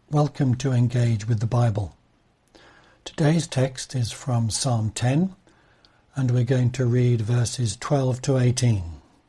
Welcome to Engage with the Bible. Today's text is from Psalm 10, and we're going to read verses 12 to 18.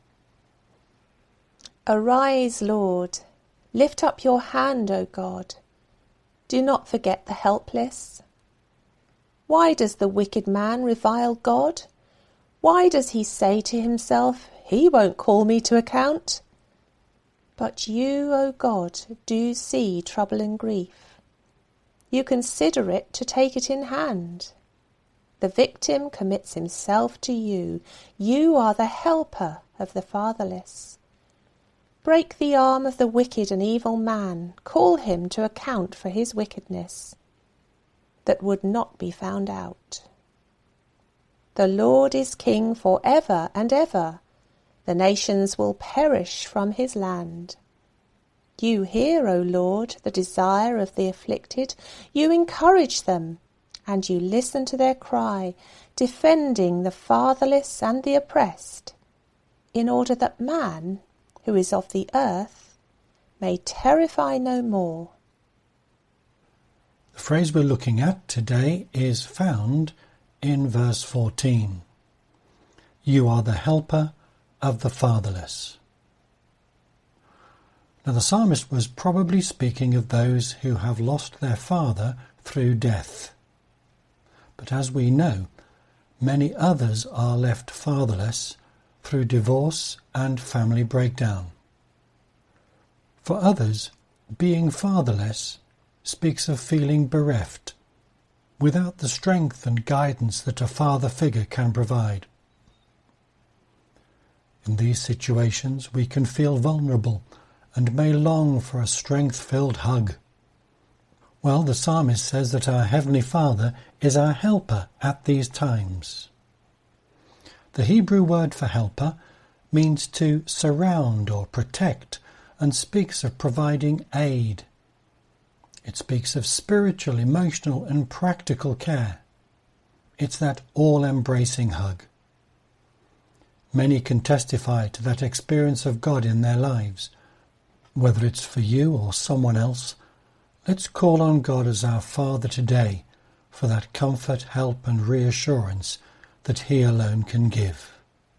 Arise, Lord, lift up your hand, O God. Do not forget the helpless. Why does the wicked man revile God? Why does he say to himself, He won't call me to account? But you, O God, do see trouble and grief. You consider it to take it in hand. The victim commits himself to you. You are the helper of the fatherless. Break the arm of the wicked and evil man. Call him to account for his wickedness, that would not be found out. The Lord is king for ever and ever. The nations will perish from his land. You hear, O Lord, the desire of the afflicted. You encourage them, and you listen to their cry, defending the fatherless and the oppressed, in order that man, who is of the earth, may terrify no more. The phrase we're looking at today is found in verse 14. You are the helper of the fatherless. Now the psalmist was probably speaking of those who have lost their father through death. But as we know, many others are left fatherless through divorce and family breakdown. For others, being fatherless speaks of feeling bereft, without the strength and guidance that a father figure can provide. In these situations, we can feel vulnerable and may long for a strength-filled hug. Well, the psalmist says that our Heavenly Father is our helper at these times. The Hebrew word for helper means to surround or protect and speaks of providing aid. It speaks of spiritual, emotional and practical care. It's that all-embracing hug. Many can testify to that experience of God in their lives. Whether it's for you or someone else, let's call on God as our Father today for that comfort, help and reassurance that He alone can give.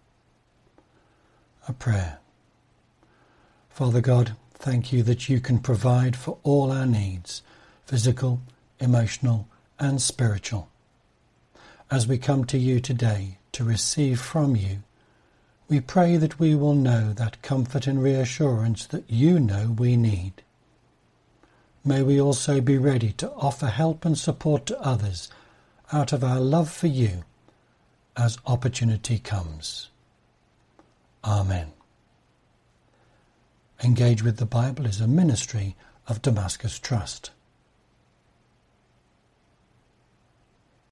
A prayer. Father God, thank you that you can provide for all our needs, physical, emotional and spiritual. As we come to you today to receive from you, we pray that we will know that comfort and reassurance that you know we need. May we also be ready to offer help and support to others out of our love for you as opportunity comes. Amen. Engage with the Bible is a ministry of Damascus Trust.